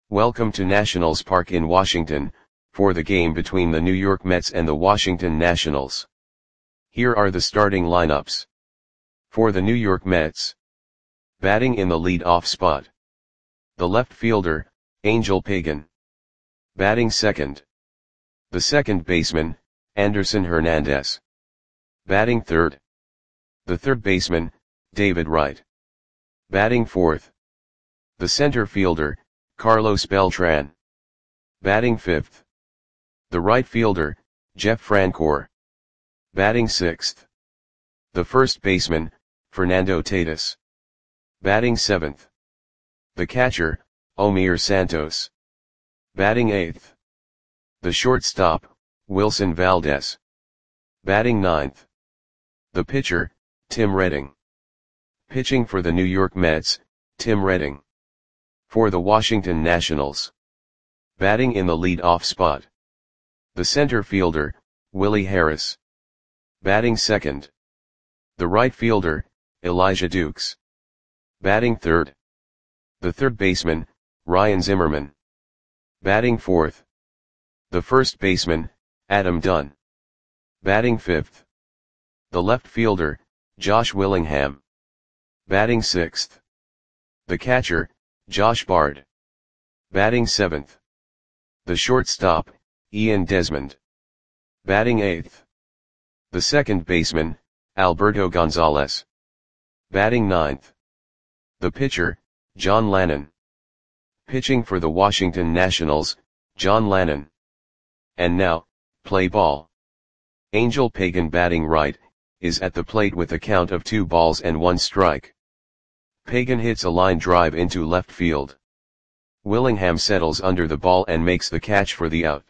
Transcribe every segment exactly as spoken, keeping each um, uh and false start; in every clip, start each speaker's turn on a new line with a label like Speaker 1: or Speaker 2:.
Speaker 1: Welcome to Nationals Park in Washington, for the game between the New York Mets and the Washington Nationals. Here are the starting lineups. For the New York Mets. Batting in the lead-off spot. The left fielder, Angel Pagan. Batting second. The second baseman, Anderson Hernandez. Batting third. The third baseman, David Wright. Batting fourth. The center fielder, Carlos Beltran. Batting fifth. The right fielder, Jeff Francoeur. Batting sixth. The first baseman, Fernando Tatis. Batting seventh. The catcher, Omir Santos. Batting eighth. The shortstop, Wilson Valdez. Batting ninth. The pitcher, Tim Redding. Pitching for the New York Mets, Tim Redding. For the Washington Nationals. Batting in the lead-off spot. The center fielder, Willie Harris. Batting second. The right fielder, Elijah Dukes. Batting third. The third baseman, Ryan Zimmerman. Batting fourth. The first baseman, Adam Dunn. Batting fifth. The left fielder, Josh Willingham. Batting sixth. The catcher, Josh Bard. Batting seventh. The shortstop, Ian Desmond. Batting eighth. The second baseman, Alberto Gonzalez. Batting ninth. The pitcher, John Lannon. Pitching for the Washington Nationals, John Lannon. And now, play ball. Angel Pagan batting right, is at the plate with a count of two balls and one strike. Pagan hits a line drive into left field. Willingham settles under the ball and makes the catch for the out.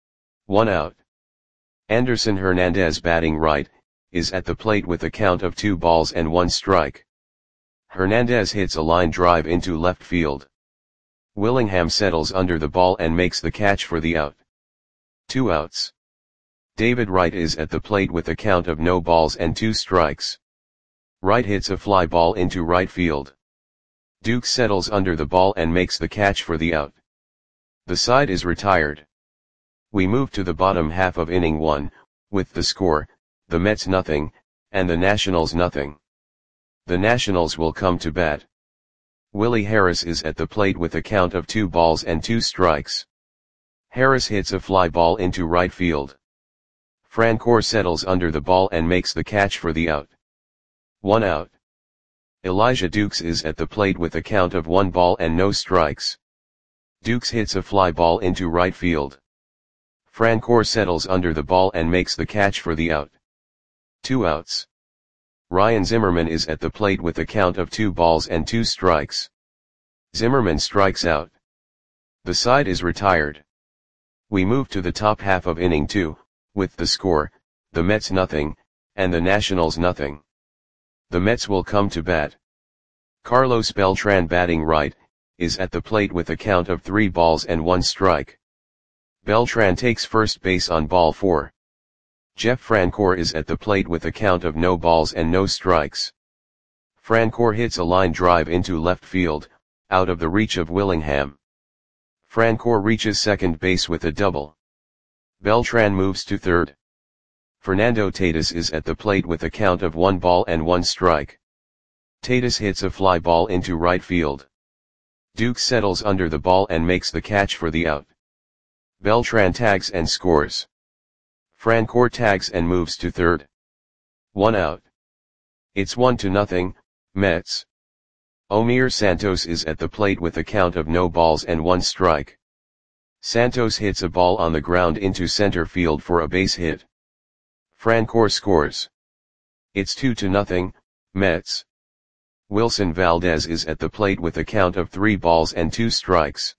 Speaker 1: One out. Anderson Hernandez batting right, is at the plate with a count of two balls and one strike. Hernandez hits a line drive into left field. Willingham settles under the ball and makes the catch for the out. Two outs. David Wright is at the plate with a count of no balls and two strikes. Wright hits a fly ball into right field. Dukes settles under the ball and makes the catch for the out. The side is retired. We move to the bottom half of inning one, with the score, the Mets nothing, and the Nationals nothing. The Nationals will come to bat. Willie Harris is at the plate with a count of two balls and two strikes. Harris hits a fly ball into right field. Francoeur settles under the ball and makes the catch for the out. One out. Elijah Dukes is at the plate with a count of one ball and no strikes. Dukes hits a fly ball into right field. Francoeur settles under the ball and makes the catch for the out. Two outs. Ryan Zimmerman is at the plate with a count of two balls and two strikes. Zimmerman strikes out. The side is retired. We move to the top half of inning two, with the score, the Mets nothing, and the Nationals nothing. The Mets will come to bat. Carlos Beltran batting right, is at the plate with a count of three balls and one strike. Beltran takes first base on ball four. Jeff Francoeur is at the plate with a count of no balls and no strikes. Francoeur hits a line drive into left field, out of the reach of Willingham. Francoeur reaches second base with a double. Beltran moves to third. Fernando Tatis is at the plate with a count of one ball and one strike. Tatis hits a fly ball into right field. Dukes settles under the ball and makes the catch for the out. Beltran tags and scores. Francoeur tags and moves to third. One out. It's one to nothing, Mets. Omir Santos is at the plate with a count of no balls and one strike. Santos hits a ball on the ground into center field for a base hit. Francoeur scores. It's two to nothing, Mets. Wilson Valdez is at the plate with a count of three balls and two strikes.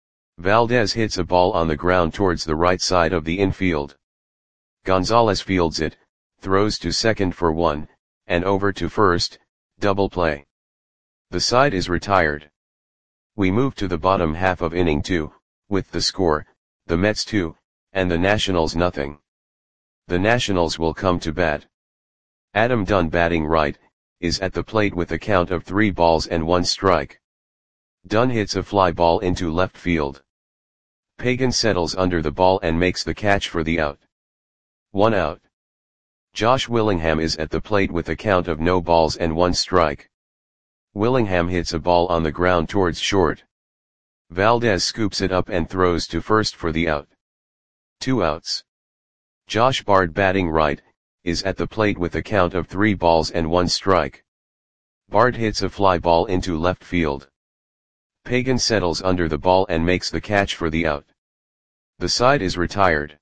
Speaker 1: Valdez hits a ball on the ground towards the right side of the infield. Gonzalez fields it, throws to second for one, and over to first, double play. The side is retired. We move to the bottom half of inning two, with the score, the Mets two, and the Nationals nothing. The Nationals will come to bat. Adam Dunn batting right, is at the plate with a count of three balls and one strike. Dunn hits a fly ball into left field. Pagan settles under the ball and makes the catch for the out. One out. Josh Willingham is at the plate with a count of no balls and one strike. Willingham hits a ball on the ground towards short. Valdez scoops it up and throws to first for the out. Two outs. Josh Bard, batting right, is at the plate with a count of three balls and one strike. Bard hits a fly ball into left field. Pagan settles under the ball and makes the catch for the out. The side is retired.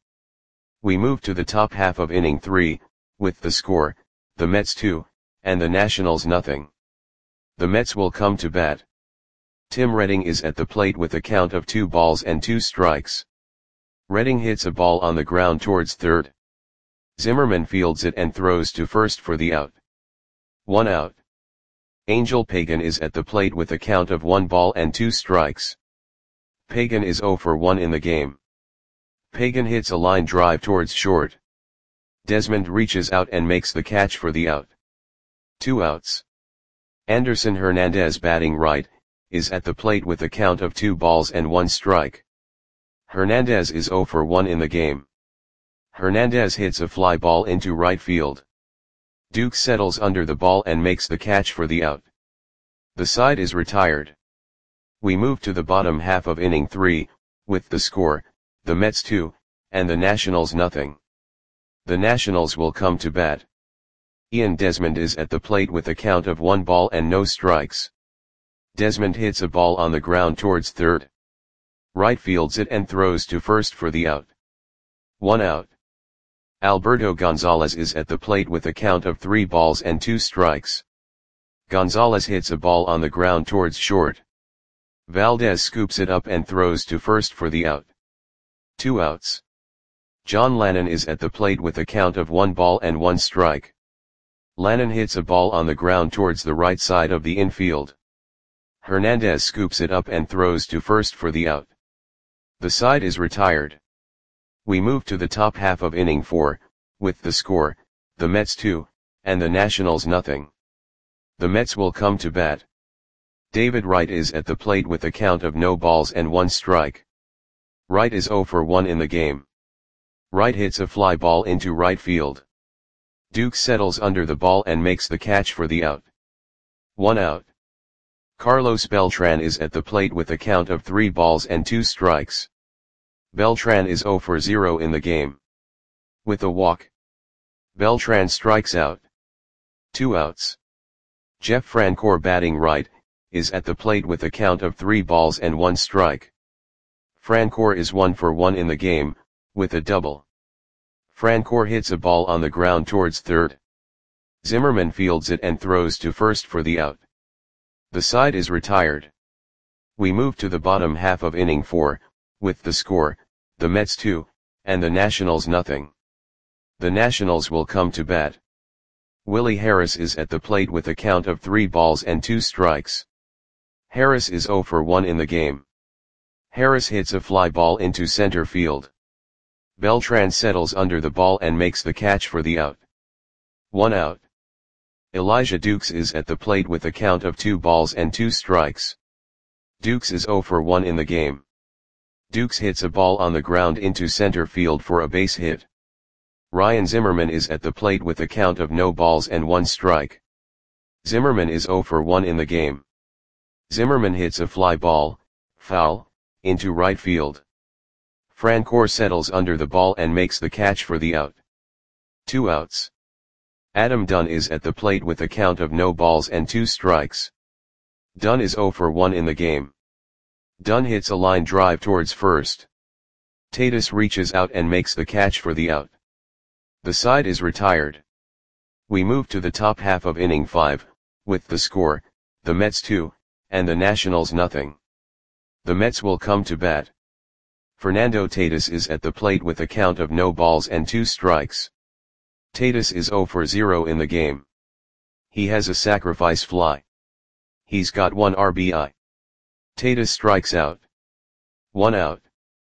Speaker 1: We move to the top half of inning three, with the score, the Mets two, and the Nationals nothing. The Mets will come to bat. Tim Redding is at the plate with a count of two balls and two strikes. Redding hits a ball on the ground towards third. Zimmerman fields it and throws to first for the out. One out. Angel Pagan is at the plate with a count of one ball and two strikes. Pagan is oh for one in the game. Pagan hits a line drive towards short. Desmond reaches out and makes the catch for the out. Two outs. Anderson Hernandez, batting right, is at the plate with a count of two balls and one strike. Hernandez is oh for one in the game. Hernandez hits a fly ball into right field. Duke settles under the ball and makes the catch for the out. The side is retired. We move to the bottom half of inning three, with the score, the Mets two, and the Nationals nothing. The Nationals will come to bat. Ian Desmond is at the plate with a count of one ball and no strikes. Desmond hits a ball on the ground towards third. Right fields it and throws to first for the out. One out. Alberto Gonzalez is at the plate with a count of three balls and two strikes. Gonzalez hits a ball on the ground towards short. Valdez scoops it up and throws to first for the out. Two outs. John Lannon is at the plate with a count of one ball and one strike. Lannon hits a ball on the ground towards the right side of the infield. Hernandez scoops it up and throws to first for the out. The side is retired. We move to the top half of inning four, with the score, the Mets two, and the Nationals nothing. The Mets will come to bat. David Wright is at the plate with a count of no balls and one strike. Wright is oh for one in the game. Wright hits a fly ball into right field. Duke settles under the ball and makes the catch for the out. One out. Carlos Beltran is at the plate with a count of three balls and two strikes. Beltran is oh for zero in the game. With a walk, Beltran strikes out. Two outs. Jeff Francoeur, batting right, is at the plate with a count of three balls and one strike. Francoeur is one for one in the game, with a double. Francoeur hits a ball on the ground towards third. Zimmerman fields it and throws to first for the out. The side is retired. We move to the bottom half of inning four, with the score, the Mets two, and the Nationals nothing. The Nationals will come to bat. Willie Harris is at the plate with a count of three balls and two strikes. Harris is oh for one in the game. Harris hits a fly ball into center field. Beltran settles under the ball and makes the catch for the out. One out. Elijah Dukes is at the plate with a count of two balls and two strikes. Dukes is oh for one in the game. Dukes hits a ball on the ground into center field for a base hit. Ryan Zimmerman is at the plate with a count of no balls and one strike. Zimmerman is oh for one in the game. Zimmerman hits a fly ball, foul, into right field. Francoeur settles under the ball and makes the catch for the out. Two outs. Adam Dunn is at the plate with a count of no balls and two strikes. Dunn is oh for one in the game. Dunn hits a line drive towards first. Tatis reaches out and makes the catch for the out. The side is retired. We move to the top half of inning five, with the score, the Mets two, and the Nationals nothing. The Mets will come to bat. Fernando Tatis is at the plate with a count of no balls and two strikes. Tatis is oh for zero in the game. He has a sacrifice fly. He's got one R B I. Tatis strikes out. One out.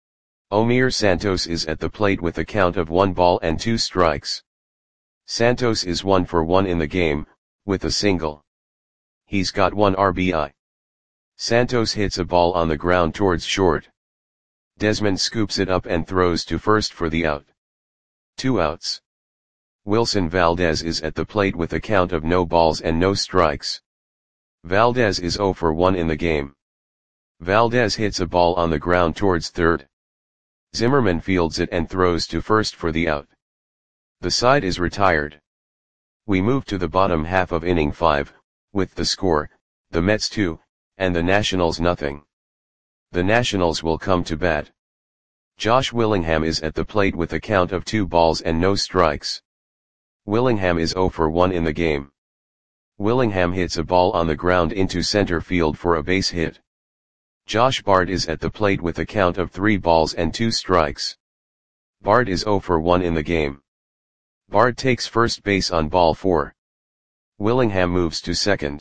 Speaker 1: Omir Santos is at the plate with a count of one ball and two strikes. Santos is one for one in the game, with a single. He's got one R B I. Santos hits a ball on the ground towards short. Desmond scoops it up and throws to first for the out. Two outs. Wilson Valdez is at the plate with a count of no balls and no strikes. Valdez is zero for one in the game. Valdez hits a ball on the ground towards third. Zimmerman fields it and throws to first for the out. The side is retired. We move to the bottom half of inning five, with the score, the Mets two, and the Nationals nothing. The Nationals will come to bat. Josh Willingham is at the plate with a count of two balls and no strikes. Willingham is zero for one in the game. Willingham hits a ball on the ground into center field for a base hit. Josh Bard is at the plate with a count of three balls and two strikes. Bard is zero for one in the game. Bard takes first base on ball four. Willingham moves to second.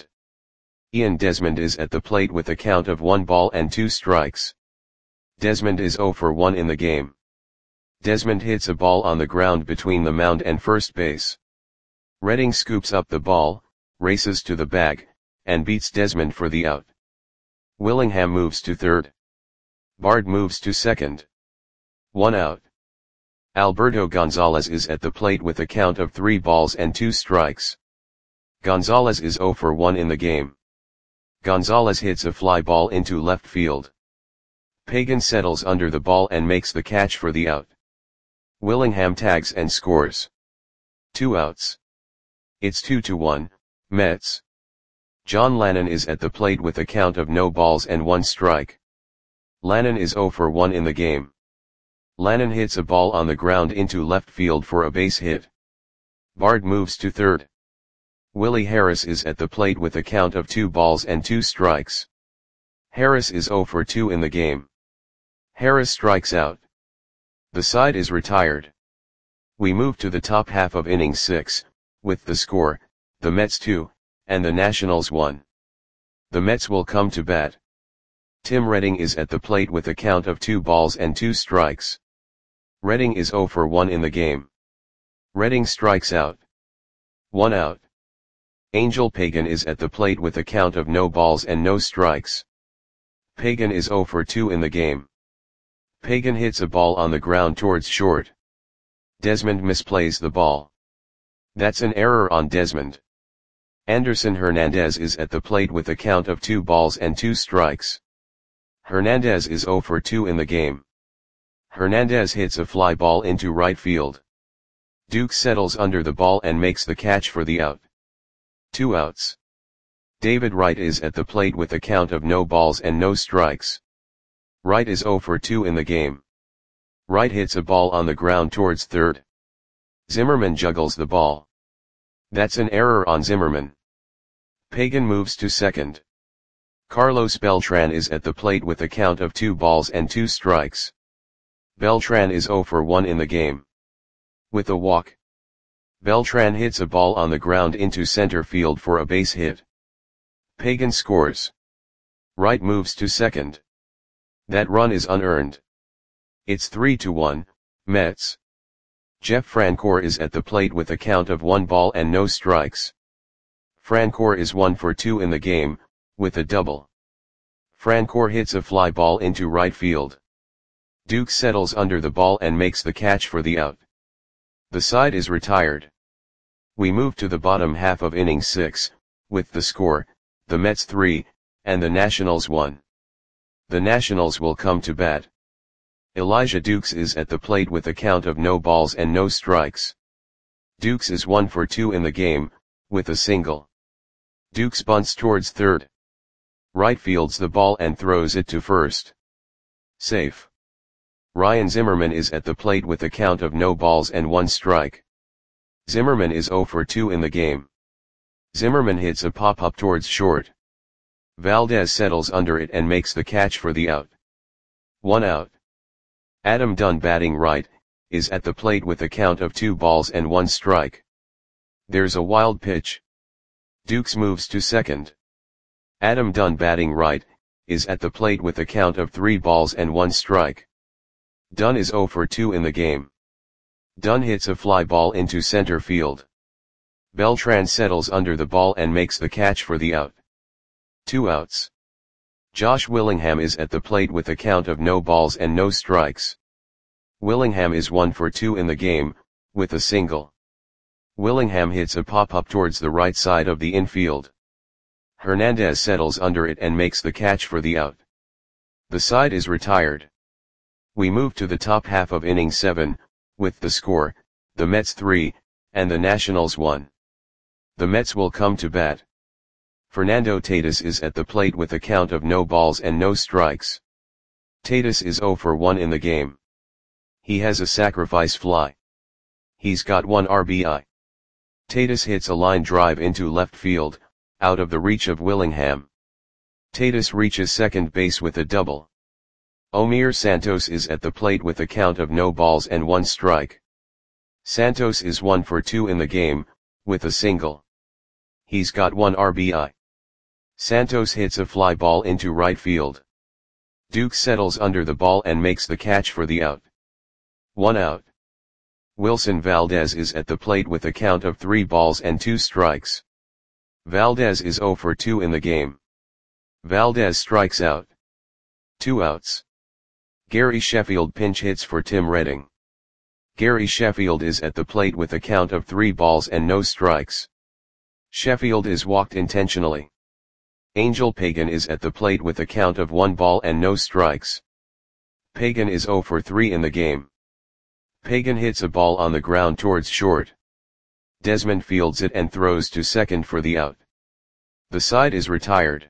Speaker 1: Ian Desmond is at the plate with a count of one ball and two strikes. Desmond is zero for one in the game. Desmond hits a ball on the ground between the mound and first base. Redding scoops up the ball, races to the bag, and beats Desmond for the out. Willingham moves to third. Bard moves to second. One out. Alberto Gonzalez is at the plate with a count of three balls and two strikes. Gonzalez is zero for one in the game. Gonzalez hits a fly ball into left field. Pagan settles under the ball and makes the catch for the out. Willingham tags and scores. Two outs. It's two to one, Mets. John Lannon is at the plate with a count of no balls and one strike. Lannon is zero for one in the game. Lannon hits a ball on the ground into left field for a base hit. Bard moves to third. Willie Harris is at the plate with a count of two balls and two strikes. Harris is zero for two in the game. Harris strikes out. The side is retired. We move to the top half of inning six, with the score, the Mets two, and the Nationals one. The Mets will come to bat. Tim Redding is at the plate with a count of two balls and two strikes. Redding is zero for one in the game. Redding strikes out. One out. Angel Pagan is at the plate with a count of no balls and no strikes. Pagan is zero for two in the game. Pagan hits a ball on the ground towards short. Desmond misplays the ball. That's an error on Desmond. Anderson Hernandez is at the plate with a count of two balls and two strikes. Hernandez is zero for two in the game. Hernandez hits a fly ball into right field. Duke settles under the ball and makes the catch for the out. Two outs. David Wright is at the plate with a count of no balls and no strikes. Wright is zero for two in the game. Wright hits a ball on the ground towards third. Zimmerman juggles the ball. That's an error on Zimmerman. Pagan moves to second. Carlos Beltran is at the plate with a count of two balls and two strikes. Beltran is zero for one in the game. With a walk. Beltran hits a ball on the ground into center field for a base hit. Pagan scores. Wright moves to second. That run is unearned. It's three to one, Mets. Jeff Francoeur is at the plate with a count of one ball and no strikes. Francoeur is one for two in the game, with a double. Francoeur hits a fly ball into right field. Duke settles under the ball and makes the catch for the out. The side is retired. We move to the bottom half of inning six, with the score, the Mets three, and the Nationals one. The Nationals will come to bat. Elijah Dukes is at the plate with a count of no balls and no strikes. Dukes is one for two in the game, with a single. Dukes bunts towards third. Right fields the ball and throws it to first. Safe. Ryan Zimmerman is at the plate with a count of no balls and one strike. Zimmerman is zero for two in the game. Zimmerman hits a pop-up towards short. Valdez settles under it and makes the catch for the out. One out. Adam Dunn, batting right, is at the plate with a count of two balls and one strike. There's a wild pitch. Dukes moves to second. Adam Dunn, batting right, is at the plate with a count of three balls and one strike. Dunn is zero for two in the game. Dunn hits a fly ball into center field. Beltran settles under the ball and makes the catch for the out. Two outs. Josh Willingham is at the plate with a count of no balls and no strikes. Willingham is one for two in the game, with a single. Willingham hits a pop-up towards the right side of the infield. Hernandez settles under it and makes the catch for the out. The side is retired. We move to the top half of inning seven, with the score, the Mets three, and the Nationals one. The Mets will come to bat. Fernando Tatis is at the plate with a count of no balls and no strikes. Tatis is zero for one in the game. He has a sacrifice fly. He's got one R B I. Tatis hits a line drive into left field, out of the reach of Willingham. Tatis reaches second base with a double. Omir Santos is at the plate with a count of no balls and one strike. Santos is one for two in the game, with a single. He's got one R B I. Santos hits a fly ball into right field. Dukes settles under the ball and makes the catch for the out. One out. Wilson Valdez is at the plate with a count of three balls and two strikes. Valdez is zero for two in the game. Valdez strikes out. Two outs. Gary Sheffield pinch hits for Tim Redding. Gary Sheffield is at the plate with a count of three balls and no strikes. Sheffield is walked intentionally. Angel Pagan is at the plate with a count of one ball and no strikes. Pagan is zero for three in the game. Pagan hits a ball on the ground towards short. Desmond fields it and throws to second for the out. The side is retired.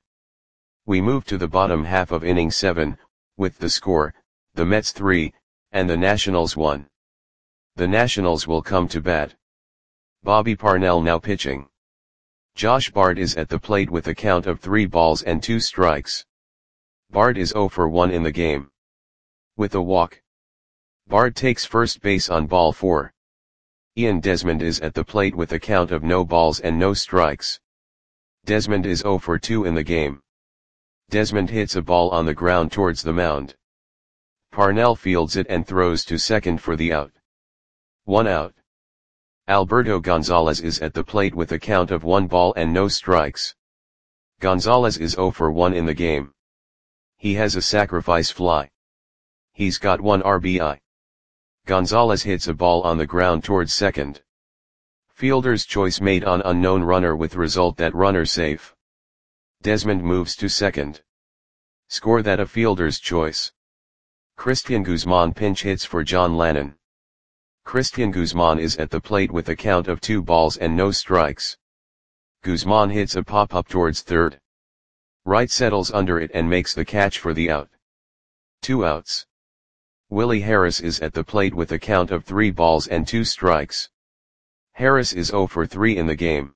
Speaker 1: We move to the bottom half of inning seven, with the score, the Mets three, and the Nationals one. The Nationals will come to bat. Bobby Parnell now pitching. Josh Bard is at the plate with a count of three balls and two strikes. Bard is zero for one in the game. With a walk. Bard takes first base on ball four. Ian Desmond is at the plate with a count of no balls and no strikes. Desmond is zero for two in the game. Desmond hits a ball on the ground towards the mound. Parnell fields it and throws to second for the out. One out. Alberto Gonzalez is at the plate with a count of one ball and no strikes. Gonzalez is zero for one in the game. He has a sacrifice fly. He's got one R B I. Gonzalez hits a ball on the ground towards second. Fielder's choice made on unknown runner with result that runner safe. Desmond moves to second. Score that a fielder's choice. Christian Guzman pinch hits for John Lannon. Christian Guzman is at the plate with a count of two balls and no strikes. Guzman hits a pop-up towards third. Wright settles under it and makes the catch for the out. Two outs. Willie Harris is at the plate with a count of three balls and two strikes. Harris is zero for three in the game.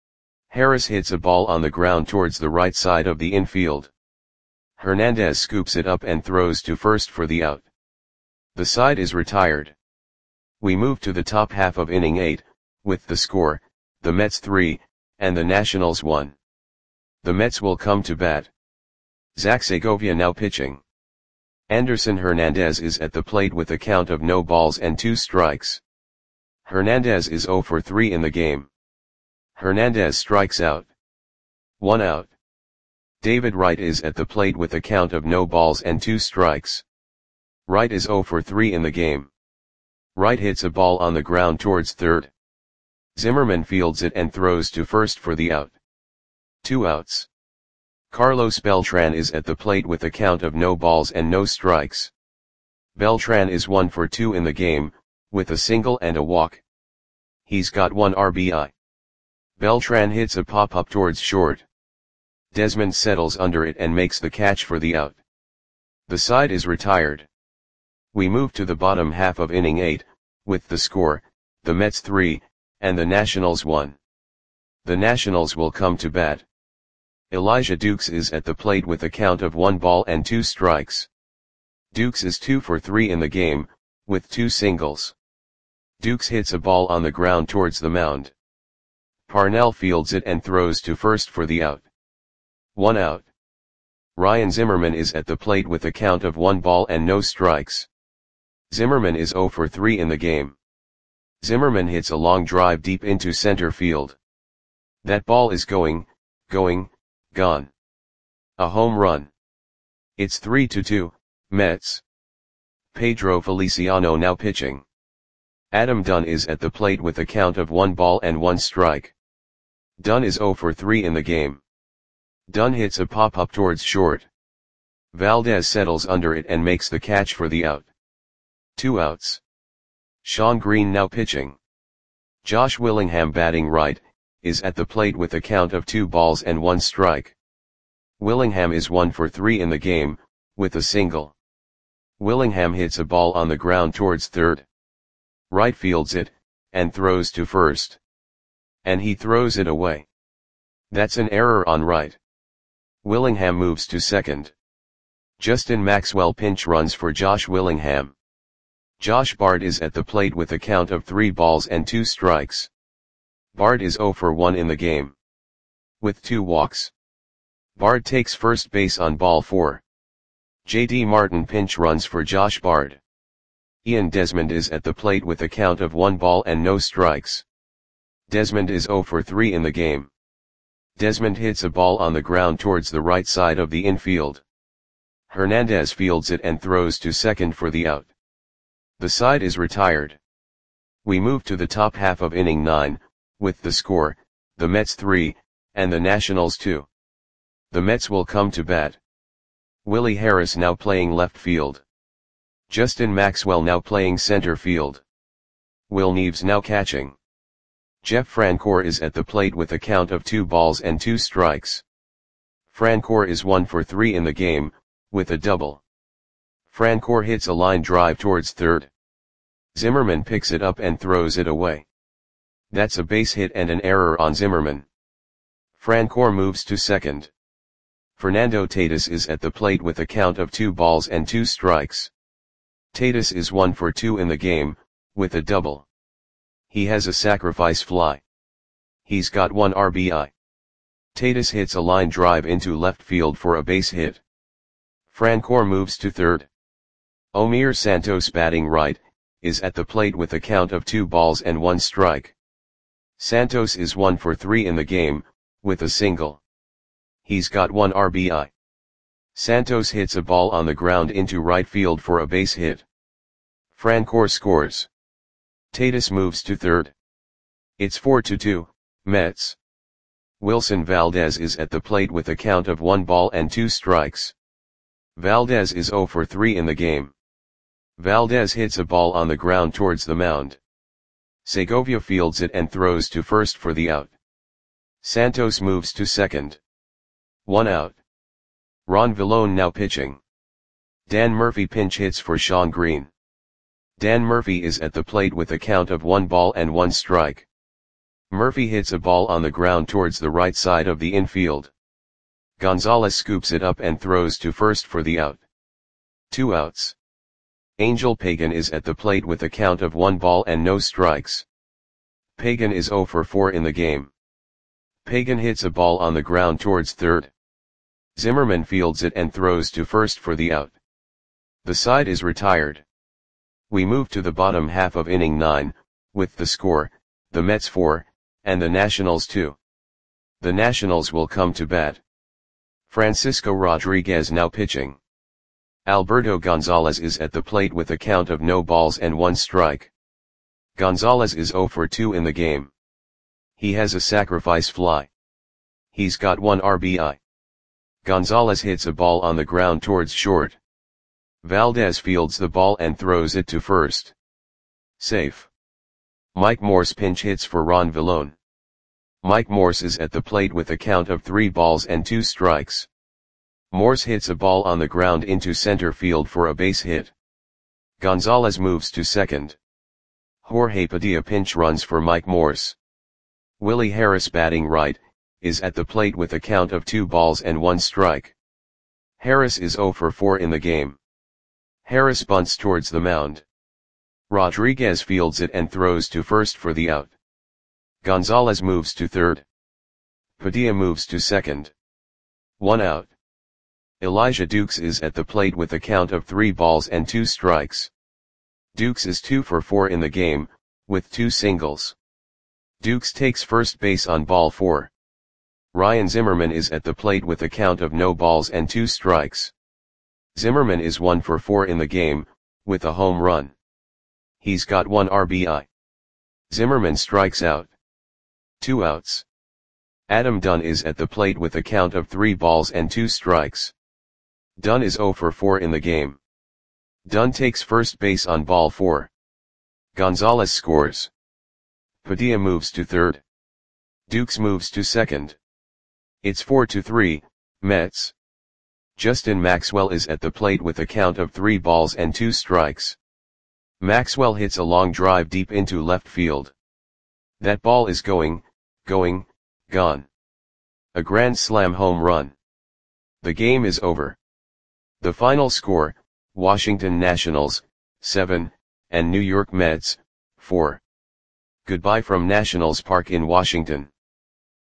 Speaker 1: Harris hits a ball on the ground towards the right side of the infield. Hernandez scoops it up and throws to first for the out. The side is retired. We move to the top half of inning eight, with the score, the Mets three, and the Nationals one. The Mets will come to bat. Zach Segovia now pitching. Anderson Hernandez is at the plate with a count of no balls and two strikes. Hernandez is zero for three in the game. Hernandez strikes out. One out. David Wright is at the plate with a count of no balls and two strikes. Wright is zero for three in the game. Wright hits a ball on the ground towards third. Zimmerman fields it and throws to first for the out. Two outs. Carlos Beltran is at the plate with a count of no balls and no strikes. Beltran is one for two in the game, with a single and a walk. He's got one R B I. Beltran hits a pop-up towards short. Desmond settles under it and makes the catch for the out. The side is retired. We move to the bottom half of inning eight, with the score, the Mets three, and the Nationals one. The Nationals will come to bat. Elijah Dukes is at the plate with a count of one ball and two strikes. Dukes is two for three in the game, with two singles. Dukes hits a ball on the ground towards the mound. Parnell fields it and throws to first for the out. One out. Ryan Zimmerman is at the plate with a count of one ball and no strikes. Zimmerman is zero for three in the game. Zimmerman hits a long drive deep into center field. That ball is going, going, gone. A home run. It's three to two, Mets. Pedro Feliciano now pitching. Adam Dunn is at the plate with a count of one ball and one strike. Dunn is zero for three in the game. Dunn hits a pop-up towards short. Valdez settles under it and makes the catch for the out. Two outs. Shawn Green now pitching. Josh Willingham batting right, is at the plate with a count of two balls and one strike. Willingham is one for three in the game, with a single. Willingham hits a ball on the ground towards third. Right fields it, and throws to first. And he throws it away. That's an error on right. Willingham moves to second. Justin Maxwell pinch runs for Josh Willingham. Josh Bard is at the plate with a count of three balls and two strikes. Bard is zero for one in the game. With two walks. Bard takes first base on ball four. J D Martin pinch runs for Josh Bard. Ian Desmond is at the plate with a count of one ball and no strikes. Desmond is zero for three in the game. Desmond hits a ball on the ground towards the right side of the infield. Hernandez fields it and throws to second for the out. The side is retired. We move to the top half of inning nine, with the score, the Mets three, and the Nationals two. The Mets will come to bat. Willie Harris now playing left field. Justin Maxwell now playing center field. Will Neves now catching. Jeff Francoeur is at the plate with a count of two balls and two strikes. Francoeur is one for three in the game, with a double. Francoeur hits a line drive towards third. Zimmerman picks it up and throws it away. That's a base hit and an error on Zimmerman. Francoeur moves to second. Fernando Tatis is at the plate with a count of two balls and two strikes. Tatis is one for two in the game, with a double. He has a sacrifice fly. He's got one R B I. Tatis hits a line drive into left field for a base hit. Francoeur moves to third. Omir Santos batting right, is at the plate with a count of two balls and one strike. Santos is one for three in the game, with a single. He's got one R B I. Santos hits a ball on the ground into right field for a base hit. Francoeur scores. Tatis moves to third. It's four to two, Mets. Wilson Valdez is at the plate with a count of one ball and two strikes. Valdez is zero for three in the game. Valdez hits a ball on the ground towards the mound. Segovia fields it and throws to first for the out. Santos moves to second. One out. Ron Villone now pitching. Dan Murphy pinch hits for Shawn Green. Dan Murphy is at the plate with a count of one ball and one strike. Murphy hits a ball on the ground towards the right side of the infield. Gonzalez scoops it up and throws to first for the out. Two outs. Angel Pagan is at the plate with a count of one ball and no strikes. Pagan is zero for four in the game. Pagan hits a ball on the ground towards third. Zimmerman fields it and throws to first for the out. The side is retired. We move to the bottom half of inning nine, with the score, the Mets four, and the Nationals two. The Nationals will come to bat. Francisco Rodriguez now pitching. Alberto Gonzalez is at the plate with a count of no balls and one strike. Gonzalez is zero for two in the game. He has a sacrifice fly. He's got one R B I. Gonzalez hits a ball on the ground towards short. Valdez fields the ball and throws it to first. Safe. Mike Morse pinch hits for Ron Villone. Mike Morse is at the plate with a count of three balls and two strikes. Morse hits a ball on the ground into center field for a base hit. Gonzalez moves to second. Jorge Padilla pinch runs for Mike Morse. Willie Harris batting right, is at the plate with a count of two balls and one strike. Harris is zero for four in the game. Harris bunts towards the mound. Rodriguez fields it and throws to first for the out. Gonzalez moves to third. Padilla moves to second. One out. Elijah Dukes is at the plate with a count of three balls and two strikes. Dukes is two for four in the game, with two singles. Dukes takes first base on ball four. Ryan Zimmerman is at the plate with a count of no balls and two strikes. Zimmerman is one for four in the game, with a home run. He's got one R B I. Zimmerman strikes out. Two outs. Adam Dunn is at the plate with a count of three balls and two strikes. Dunn is zero for four in the game. Dunn takes first base on ball four. Gonzalez scores. Padilla moves to third. Dukes moves to second. It's four to three, Mets. Justin Maxwell is at the plate with a count of three balls and two strikes. Maxwell hits a long drive deep into left field. That ball is going, going, gone. A grand slam home run. The game is over. The final score, Washington Nationals, seven, and New York Mets, four. Goodbye from Nationals Park in Washington.